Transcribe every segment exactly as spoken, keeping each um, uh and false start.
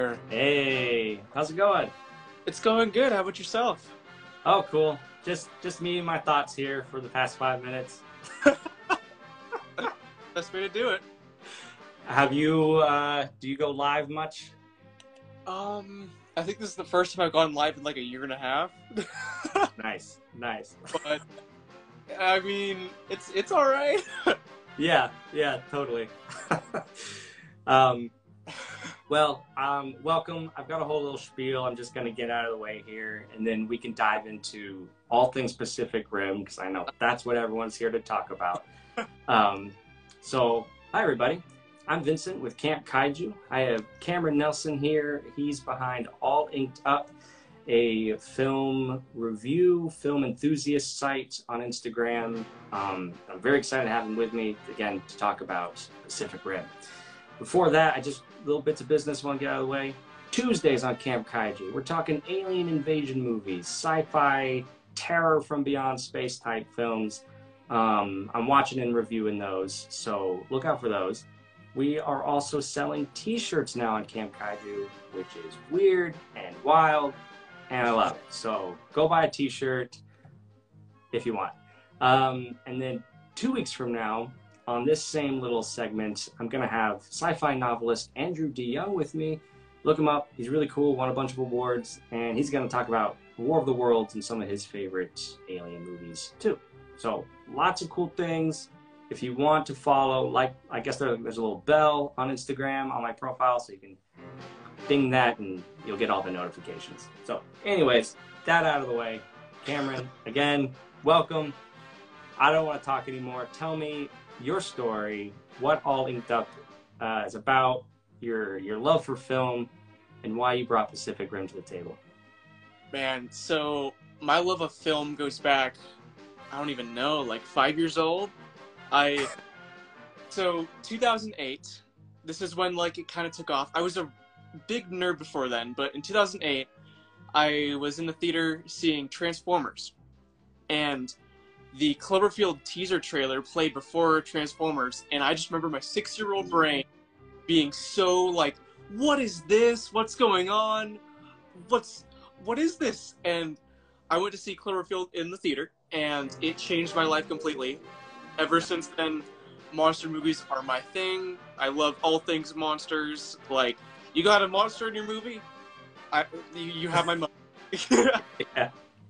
Hey, how's it going? It's going good. How about yourself? Oh, cool. Just just me and my thoughts here for the past five minutes. Best way to do it. Have you, uh, do you go live much? Um, I think this is the first time I've gone live in like a year and a half. Nice, nice. But I mean, it's it's all right. Yeah, yeah, totally. um, well, um, welcome. I've got a whole little spiel. I'm just going to get out of the way here, and then we can dive into all things Pacific Rim, because I know that's what everyone's here to talk about. Um, so, hi, everybody. I'm Vincent with Camp Kaiju. I have Cameron Nelson here. He's behind All Inked Up, a film review, film enthusiast site on Instagram. Um, I'm very excited to have him with me, again, to talk about Pacific Rim. Before that, I just, little bits of business I want to get out of the way. Tuesdays on Camp Kaiju, we're talking alien invasion movies, sci-fi, terror from beyond space type films. Um, I'm watching and reviewing those, so look out for those. We are also selling t-shirts now on Camp Kaiju, which is weird and wild, and I love it. So go buy a t-shirt if you want. Um, and then two weeks from now, on this same little segment, I'm going to have sci-fi novelist Andrew DeYoung with me. Look him up. He's really cool, won a bunch of awards, and he's going to talk about War of the Worlds and some of his favorite alien movies, too. So lots of cool things. If you want to follow, like, I guess there, there's a little bell on Instagram on my profile, so you can ding that and you'll get all the notifications. So anyways, that out of the way. Cameron, again, welcome. I don't want to talk anymore. Tell me your story, what All Inked Up uh, is about, your your love for film, and why you brought Pacific Rim to the table. Man, so my love of film goes back, I don't even know, like five years old. I so two thousand eight. This is when like it kind of took off. I was a big nerd before then, but in two thousand eight, I was in the theater seeing Transformers, and the Cloverfield teaser trailer played before Transformers, and I just remember my six-year-old brain being so like, "What is this? What's going on? What's what is this?" And I went to see Cloverfield in the theater, and it changed my life completely. Ever since then, monster movies are my thing. I love all things monsters. Like, you got a monster in your movie? I you, you have my money. Yeah.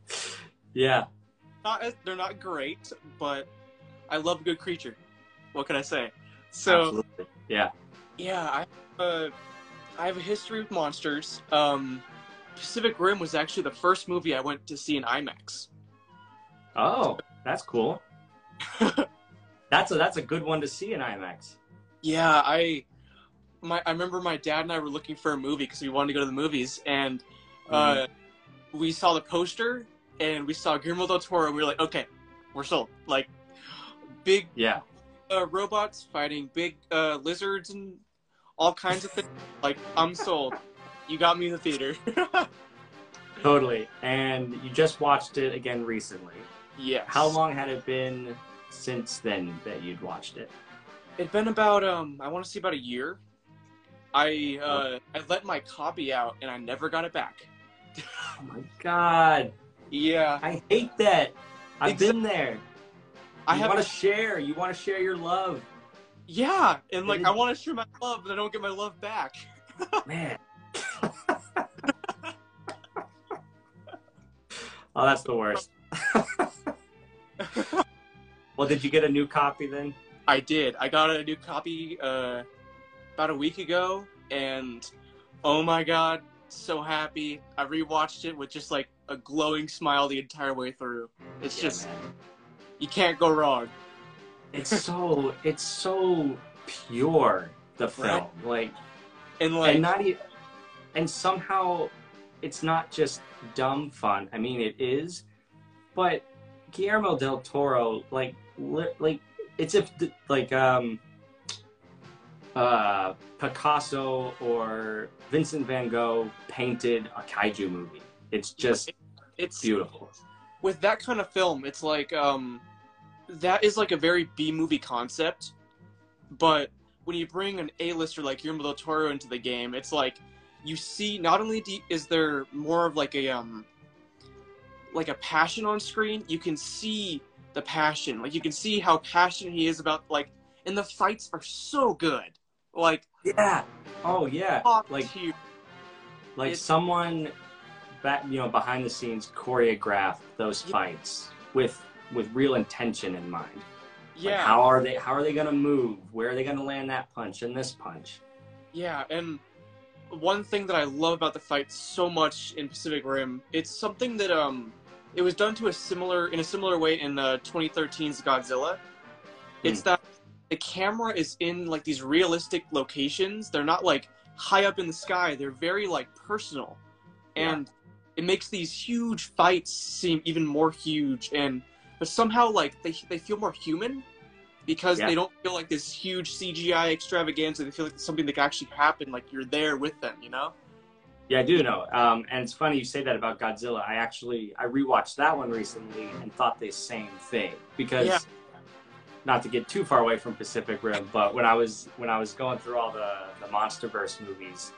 Yeah. Not as, they're not great, but I love a good creature. What can I say? So, absolutely. Yeah. Yeah, I have a, I have a history with monsters. Um, Pacific Rim was actually the first movie I went to see in IMAX. Oh, that's cool. That's a that's a good one to see in IMAX. Yeah, I my I remember my dad and I were looking for a movie because we wanted to go to the movies, and uh, mm-hmm. we saw the poster and we saw Guillermo del Toro, and we were like, okay, we're sold. Like, big yeah uh, robots fighting big uh, lizards and all kinds of things. Like, I'm sold. You got me in the theater. Totally. And you just watched it again recently. Yes. How long had it been since then that you'd watched it? It'd been about um I want to say about a year. I uh I let my copy out and I never got it back. Oh my god. Yeah. I hate that. I've exactly. been there. You I have want to share. You want to share your love. Yeah, and like I want to share my love, but I don't get my love back. Man. Oh, that's the worst. Well, did you get a new copy then? I did. I got a new copy uh, about a week ago, and oh my god, so happy. I rewatched it with just like a glowing smile the entire way through. It's yeah, just, man. You can't go wrong. It's so, it's so pure, the film. Right? Like, and like, and not even, and somehow it's not just dumb fun. I mean, it is, but Guillermo del Toro, like, li like, it's if, like, um, uh, Picasso or Vincent van Gogh painted a kaiju movie. It's just, it's beautiful. With that kind of film, it's like, um, that is like a very B-movie concept, but when you bring an A-lister like Guillermo del Toro into the game, it's like, you see not only do, is there more of like a um like a passion on screen, you can see the passion. Like you can see how passionate he is about like, and the fights are so good. Like Yeah. Oh yeah. top Like tier. like It's- someone back, you know, behind the scenes choreographed those Yeah. fights with with real intention in mind. Yeah. Like how are they how are they gonna move? Where are they gonna land that punch and this punch? Yeah, and one thing that I love about the fight so much in Pacific Rim, it's something that um, it was done to a similar in a similar way in uh, twenty thirteen's Godzilla. It's that the camera is in like these realistic locations. They're not like high up in the sky. They're very like personal, and it makes these huge fights seem even more huge. And but somehow like they they feel more human. Because Yeah. they don't feel like this huge C G I extravaganza. They feel like it's something that can actually happen, like you're there with them, you know? Yeah, I do know. Um, and it's funny you say that about Godzilla. I actually I rewatched that one recently and thought the same thing because Yeah. not to get too far away from Pacific Rim, but when I was when I was going through all the the MonsterVerse movies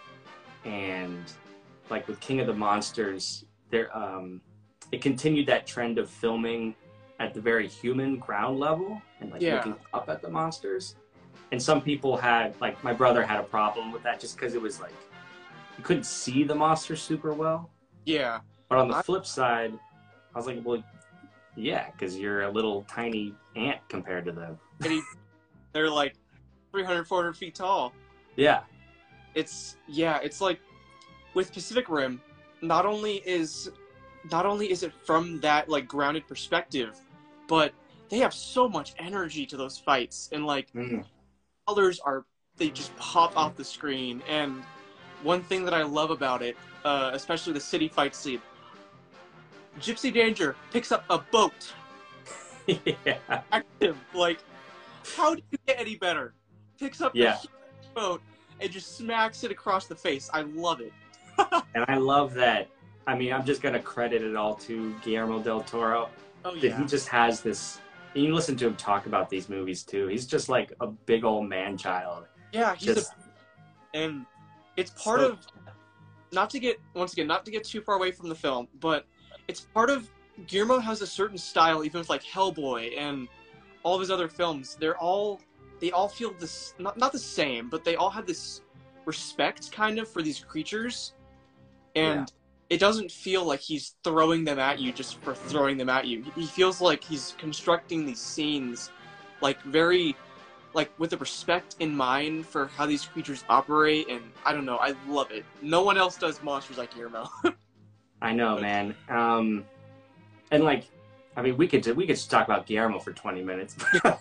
and like with King of the Monsters, there um, it continued that trend of filming at the very human ground level and like Yeah. looking up at the monsters. And some people had like my brother had a problem with that just because it was like you couldn't see the monster super well. Yeah. But on the I- flip side, I was like, well, yeah, because you're a little tiny ant compared to them. And he, they're like three hundred, four hundred feet tall. Yeah, It's, yeah, it's like with Pacific Rim, not only is, not only is it from that like grounded perspective, but they have so much energy to those fights. And like, mm. colors are, they just pop off the screen. And one thing that I love about it, uh, especially the city fight scene, Gypsy Danger picks up a boat. yeah, Active. Like, how do you get any better? Picks up Yeah. the huge boat and just smacks it across the face. I love it. and I love that. I mean, I'm just gonna credit it all to Guillermo del Toro. Oh That yeah. he just has this. And you listen to him talk about these movies too. He's just like a big old man child. Yeah, he's Just a, and it's part so- of, not to get, once again, not to get too far away from the film, but it's part of, Guillermo has a certain style, even with like Hellboy and all of his other films. They're all, they all feel this, not, not the same, but they all have this respect kind of for these creatures. And it doesn't feel like he's throwing them at you just for throwing them at you. He feels like he's constructing these scenes like very, like with the respect in mind for how these creatures operate. And I don't know, I love it. No one else does monsters like Guillermo. I know, man. Um, and like, I mean, we could we could just talk about Guillermo for twenty minutes.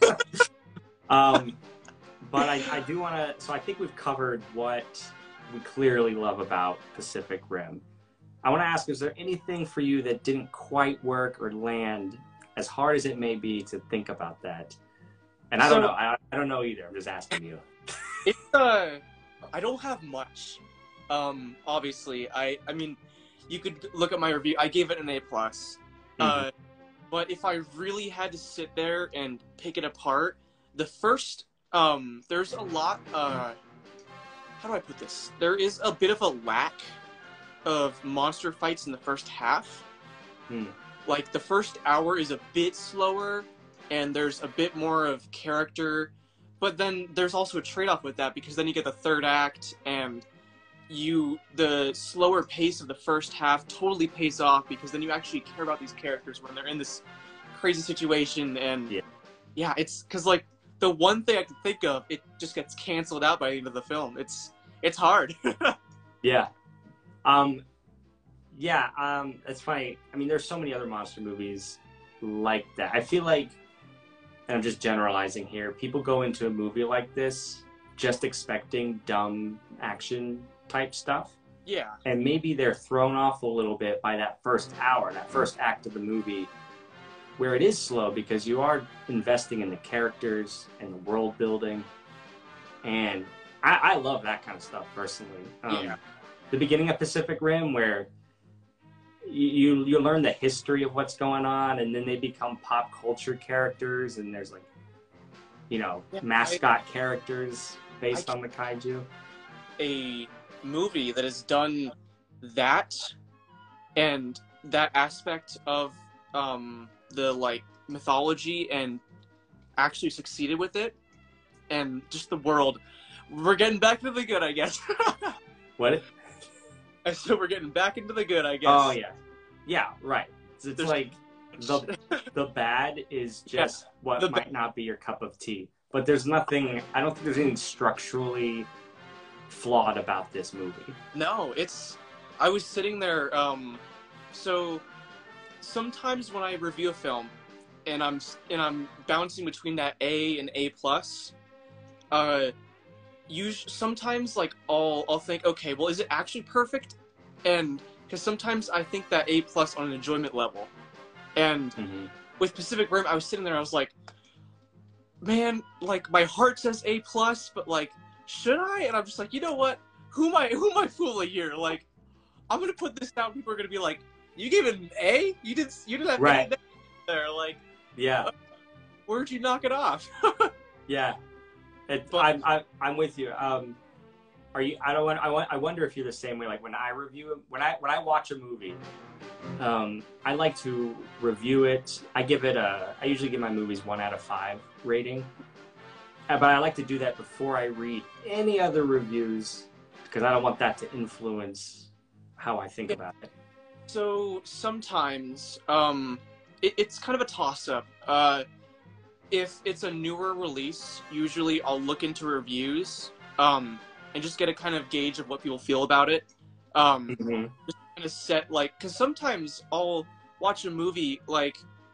um, but I, I do want to. So I think we've covered what we clearly love about Pacific Rim. I want to ask: is there anything for you that didn't quite work or land, as hard as it may be to think about that? And I don't So- know. I, I don't know either. I'm just asking you. It's uh, I don't have much. Um, obviously, I I mean, you could look at my review. I gave it an A plus. Uh, but if I really had to sit there and pick it apart, the first um, there's a lot. Uh, how do I put this? There is a bit of a lack of monster fights in the first half. Hmm. Like the first hour is a bit slower, and there's a bit more of character. But then there's also a trade-off with that because then you get the third act and you the slower pace of the first half totally pays off because then you actually care about these characters when they're in this crazy situation. And Yeah. yeah, it's because like the one thing I can think of, it just gets canceled out by the end of the film. It's it's hard. Yeah. Um, yeah, um, it's funny. I mean, there's so many other monster movies like that. I feel like, and I'm just generalizing here, people go into a movie like this just expecting dumb action type stuff. Yeah, And maybe they're thrown off a little bit by that first hour, that first act of the movie, where it is slow because you are investing in the characters and the world building. And I, I love that kind of stuff personally. Um, Yeah. The beginning of Pacific Rim, where you, you you learn the history of what's going on, and then they become pop culture characters, and there's like, you know, Yeah, mascot characters based I- on the kaiju. a movie that has done that and that aspect of um, the like mythology and actually succeeded with it, and just the world. We're getting back to the good, I guess. What? I said we're getting back into the good, I guess. Oh yeah, yeah, right. It's, it's There's- like the the bad is just Yeah, what the might ba- not be your cup of tea. But there's nothing. I don't think there's anything structurally flawed about this movie. No, it's. I was sitting there. Um, so sometimes when I review a film, and I'm and I'm bouncing between that A and A plus, uh, us- sometimes like I'll I'll think, okay, well, is it actually perfect? And because sometimes I think that A plus on an enjoyment level, and Mm-hmm. with Pacific Rim, I was sitting there, I was like, man, like my heart says A plus, but like, should I? And I'm just like, you know what? Who am I? Who am I fooling here? Like, I'm gonna put this down. People are gonna be like, you gave it an A? You did? You did that Right. there? Like, Yeah, where'd you knock it off? yeah. It, But- I'm, I'm I'm with you. Um, are you? I don't want. I want. I wonder if you're the same way. Like when I review, when I when I watch a movie, um, I like to review it. I give it a. I usually give my movies one out of five rating, Uh, but I like to do that before I read any other reviews because I don't want that to influence how I think Yeah. about it. So sometimes, um, it, it's kind of a toss-up. Uh, if it's a newer release, usually I'll look into reviews, um, and just get a kind of gauge of what people feel about it. Um, Mhm. kind of set like, because sometimes I'll watch a movie like,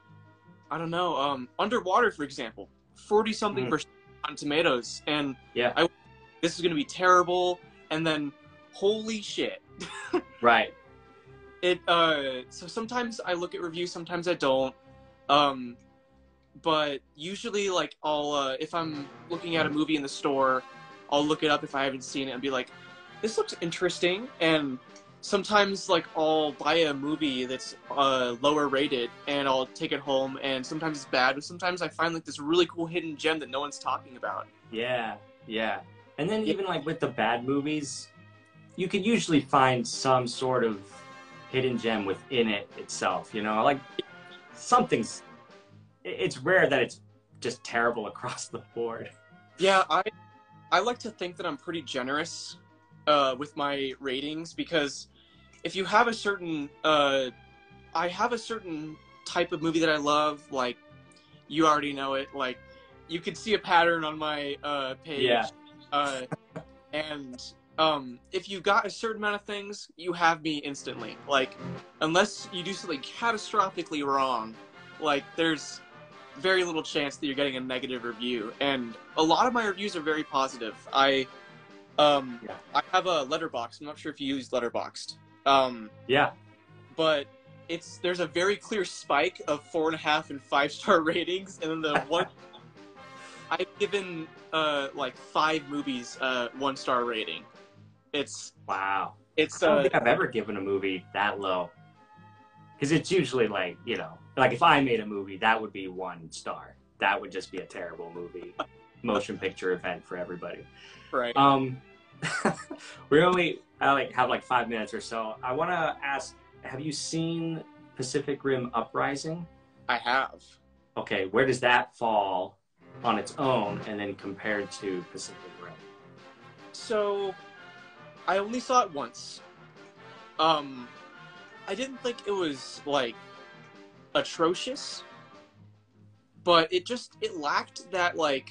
I don't know, um, Underwater, for example, forty something Mm. percent on Tomatoes, and Yeah. I this is gonna be terrible, and then holy shit. Right. It uh so sometimes I look at reviews, sometimes I don't. Um but usually like I'll uh if I'm looking at a movie in the store, I'll look it up if I haven't seen it and be like, this looks interesting. And sometimes like I'll buy a movie that's uh lower rated and I'll take it home, and sometimes it's bad, but sometimes I find like this really cool hidden gem that no one's talking about. Yeah. Yeah. And then Yeah. even like with the bad movies, you can usually find some sort of hidden gem within it itself. You know, like something's. it- It's rare that it's just terrible across the board. Yeah, I I like to think that I'm pretty generous uh, with my ratings, because if you have a certain uh, I have a certain type of movie that I love, like you already know it, like you could see a pattern on my uh, page. Yeah. Uh, and um, if you got a certain amount of things, you have me instantly. Like, unless you do something catastrophically wrong, like there's very little chance that you're getting a negative review. And a lot of my reviews are very positive. I um Yeah. I have a Letterboxd. I'm not sure if you use Letterboxd. Um, Yeah. but it's there's a very clear spike of four and a half and five star ratings, and then the one I've given uh like five movies uh one star rating. It's Wow. it's I don't uh think I've ever given a movie that low. Because it's usually like, you know, like if I made a movie, that would be one star. That would just be a terrible movie. Motion picture event for everybody. right. Um, we only I like have like five minutes or so. I want to ask: have you seen Pacific Rim Uprising? I have. Okay, where does that fall on its own, and then compared to Pacific Rim? So, I only saw it once. Um, I didn't think it was like atrocious, but it just it lacked that like.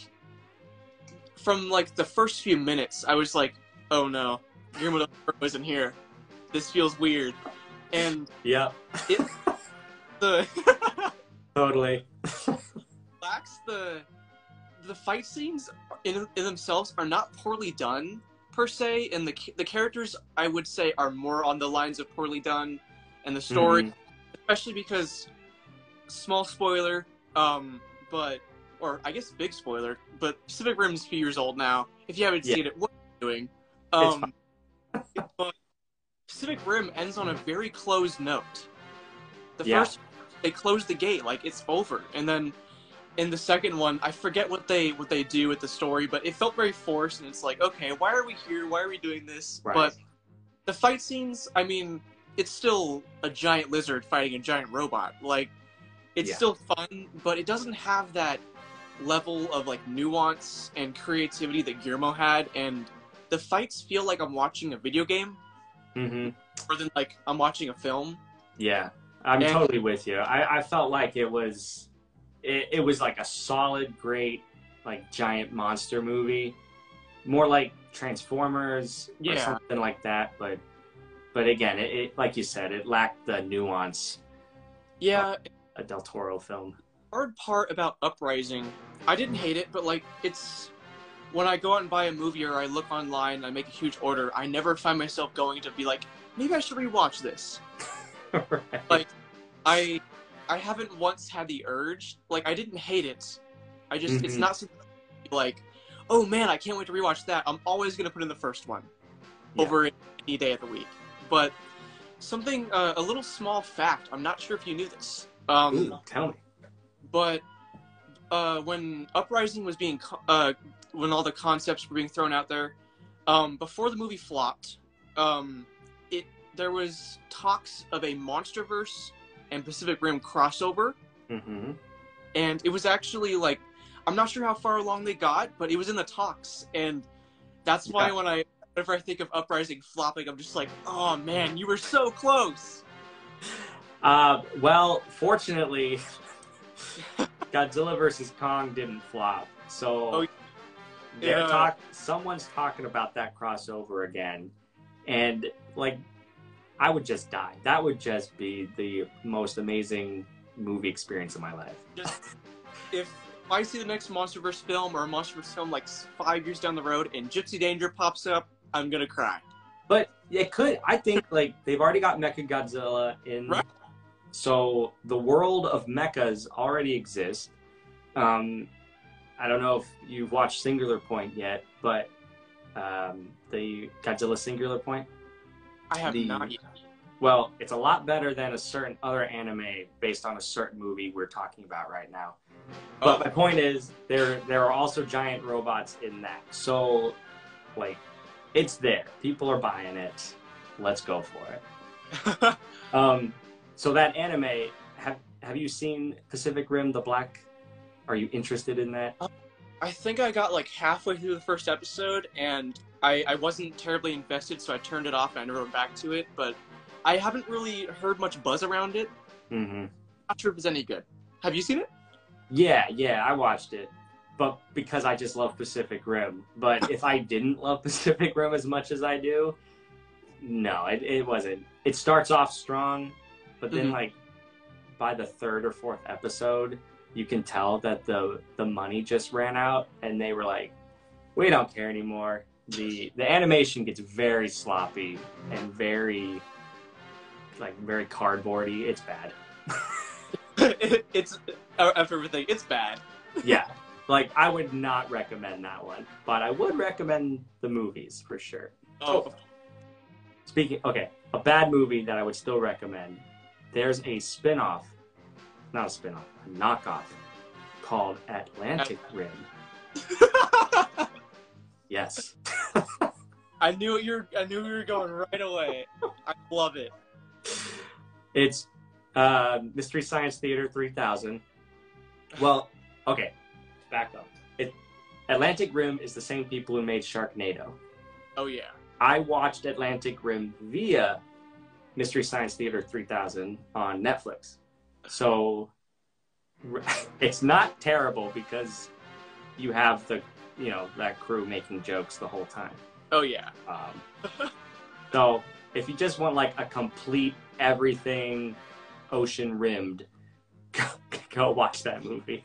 From like the first few minutes, I was like, "Oh no, Guillermo del Toro isn't here. This feels weird," and Yep, it the totally. lacks the the fight scenes in, in themselves are not poorly done per se, and the the characters I would say are more on the lines of poorly done, and the story, Mhm. especially because small spoiler, um, but or I guess big spoiler, but Pacific Rim's a few years old now. If you haven't Yeah. seen it, what are you doing? It's Um, but Pacific Rim ends on a very closed note. The Yeah. first they close the gate like it's over, and then in the second one, I forget what they what they do with the story, but it felt very forced, and it's like, okay, why are we here? Why are we doing this? Right. But the fight scenes, I mean, it's still a giant lizard fighting a giant robot. Like, it's Yeah. still fun, but it doesn't have that level of like nuance and creativity that Guillermo had, and the fights feel like I'm watching a video game Mm-hmm. more than like I'm watching a film. Yeah, I'm And- totally with you. I, I felt like it was, it, it was like a solid, great, like giant monster movie, more like Transformers or Yeah. something like that. But, but again, it, it like you said, it lacked the nuance Yeah, a Del Toro film. hard part about Uprising, I didn't hate it, but like it's when I go out and buy a movie or I look online and I make a huge order, I never find myself going to be like, maybe I should rewatch this. Right. Like I I haven't once had the urge. Like I didn't hate it. I just it's Mhm. not something like, oh man, I can't wait to rewatch that. I'm always gonna put in the first one Yeah. over any day of the week. But something uh, a little small fact, I'm not sure if you knew this. Um Ooh, tell me. But uh, when Uprising was being, co- uh, when all the concepts were being thrown out there, um, before the movie flopped, um, it there was talks of a MonsterVerse and Pacific Rim crossover, Mm-hmm. and it was actually like, I'm not sure how far along they got, but it was in the talks, and that's why Yeah. when I, whenever I think of Uprising flopping, I'm just like, oh man, you were so close. Uh, well, fortunately, Godzilla versus Kong didn't flop. So Oh, they're yeah. talk. Someone's talking about that crossover again, and like, I would just die. That would just be the most amazing movie experience of my life. Just if I see the next MonsterVerse film or a MonsterVerse film like five years down the road and Gypsy Danger pops up, I'm gonna cry. But it could. I think like they've already got Mecha Godzilla in, Right. so the world of mechas already exists. Um, I don't know if you've watched Singular Point yet, but um, the Godzilla Singular Point. I have The- not yet. Well, it's a lot better than a certain other anime based on a certain movie we're talking about right now. But Oh. my point is, there there are also giant robots in that. So, like, it's there. People are buying it. Let's go for it. Um, so that anime, have have you seen Pacific Rim: The Black? Are you interested in that? I think I got like halfway through the first episode and I, I wasn't terribly invested, so I turned it off and I never went back to it. But I haven't really heard much buzz around it. Mm-hmm. Not sure if it's any good. Have you seen it? Yeah, yeah, I watched it, but because I just love Pacific Rim. But if I didn't love Pacific Rim as much as I do, no, it, it wasn't. It starts off strong, but then Mhm. like by the third or fourth episode, you can tell that the the money just ran out, and they were like, "We don't care anymore." the The animation gets very sloppy and very like very cardboardy. It's bad. it, it's uh, after everything. It's bad. Yeah. Like, I would not recommend that one, but I would recommend the movies for sure. Oh, Speaking, okay, a bad movie that I would still recommend. There's a spin-off, not a spin-off, a knockoff called Atlantic Rim. Yes. I knew you were. I knew we were going right away. I love it. It's uh, Mystery Science Theater three thousand. Well, okay, back up. It, Atlantic Rim is the same people who made Sharknado. Oh yeah. I watched Atlantic Rim via Mystery Science Theater three thousand on Netflix. So it's not terrible because you have the, you know, that crew making jokes the whole time. Oh yeah. Um, so if you just want like a complete everything ocean rimmed, go, go watch that movie.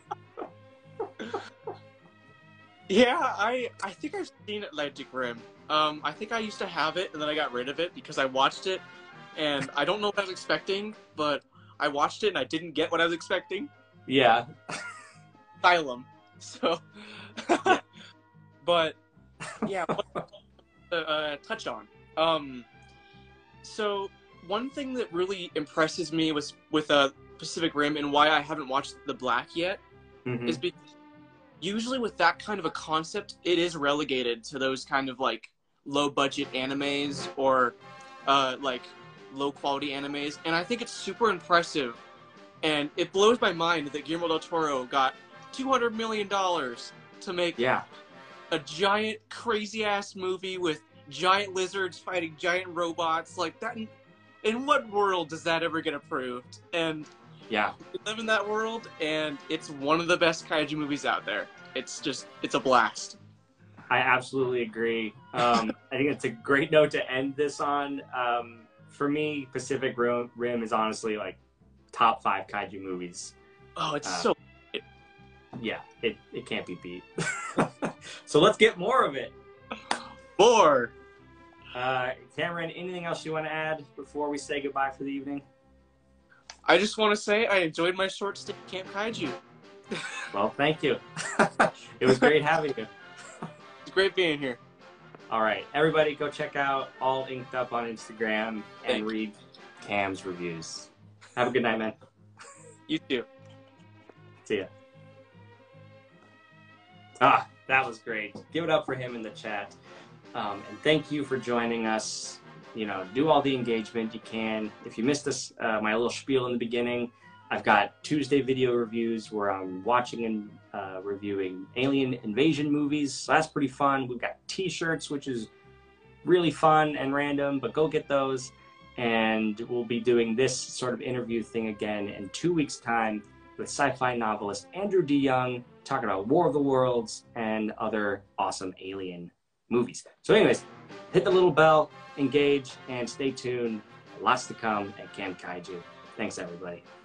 Yeah, I I think I've seen Atlantic Rim. Um, I think I used to have it and then I got rid of it because I watched it and I don't know what I was expecting, but I watched it and I didn't get what I was expecting. Yeah. Asylum. So, but yeah, what, uh, uh, touch on. Um, so one thing that really impresses me was with uh, Pacific Rim and why I haven't watched The Black yet Mhm. is because usually with that kind of a concept, it is relegated to those kind of like low budget animes or uh, like low quality animes. And I think it's super impressive. And it blows my mind that Guillermo del Toro got two hundred million dollars to make Yeah. a giant, crazy ass movie with giant lizards fighting giant robots. Like that. In, in what world does that ever get approved? And Yeah. we live in that world, and it's one of the best kaiju movies out there. It's just, it's a blast. I absolutely agree. Um, I think it's a great note to end this on. Um, for me, Pacific Rim, Rim is honestly like top five kaiju movies. Oh, it's Uh, so. Yeah, it, it can't be beat. So let's get more of it. More. Uh, Cameron, anything else you want to add before we say goodbye for the evening? I just want to say I enjoyed my short stay at Camp Kaiju. Well, thank you. It was great having you. It's great being here. All right, everybody go check out All Inked Up on Instagram Thank and you. read Cam's reviews. Have a good night, man. You too. See ya. Ah, that was great. Give it up for him in the chat. Um, and thank you for joining us. You know, do all the engagement you can. If you missed us, uh, my little spiel in the beginning, I've got Tuesday video reviews where I'm watching and uh, reviewing alien invasion movies. So that's pretty fun. We've got t-shirts, which is really fun and random, but go get those. And we'll be doing this sort of interview thing again in two weeks' time with sci-fi novelist Andrew DeYoung, talking about War of the Worlds and other awesome alien movies. So anyways, hit the little bell, engage, and stay tuned. Lots to come at Camp Kaiju. Thanks, everybody.